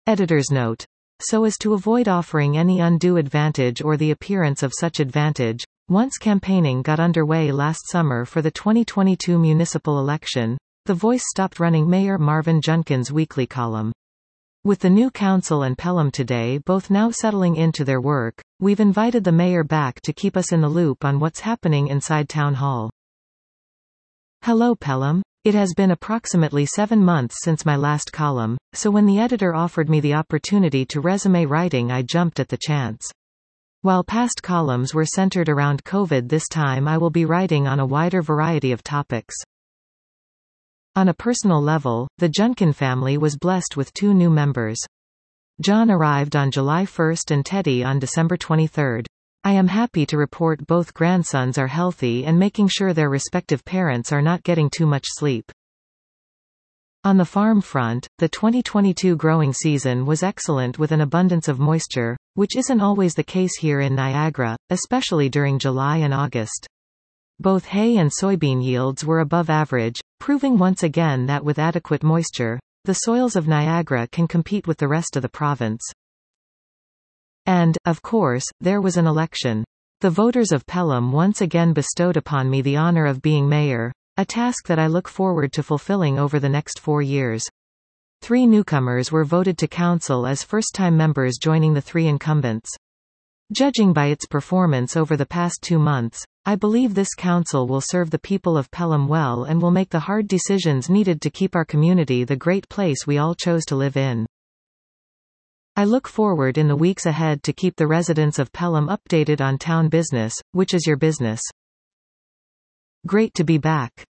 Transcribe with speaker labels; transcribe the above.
Speaker 1: Editor's note. So as to avoid offering any undue advantage or the appearance of such advantage, once campaigning got underway last summer for the 2022 municipal election, The Voice stopped running Mayor Marvin Junkins' weekly column. With the new council and Pelham Today both now settling into their work, we've invited the mayor back to keep us in the loop on what's happening inside Town Hall. Hello Pelham. It has been approximately 7 months since my last column, so when the editor offered me the opportunity to resume writing I jumped at the chance. While past columns were centered around COVID, this time I will be writing on a wider variety of topics. On a personal level, the Junkin family was blessed with 2 new members. John arrived on July 1 and Teddy on December 23. I am happy to report both grandsons are healthy and making sure their respective parents are not getting too much sleep. On the farm front, the 2022 growing season was excellent with an abundance of moisture, which isn't always the case here in Niagara, especially during July and August. Both hay and soybean yields were above average, proving once again that with adequate moisture, the soils of Niagara can compete with the rest of the province. And, of course, there was an election. The voters of Pelham once again bestowed upon me the honor of being mayor, a task that I look forward to fulfilling over the next 4 years. 3 newcomers were voted to council as first-time members, joining the 3 incumbents. Judging by its performance over the past 2 months, I believe this council will serve the people of Pelham well and will make the hard decisions needed to keep our community the great place we all chose to live in. I look forward in the weeks ahead to keep the residents of Pelham updated on town business, which is your business. Great to be back.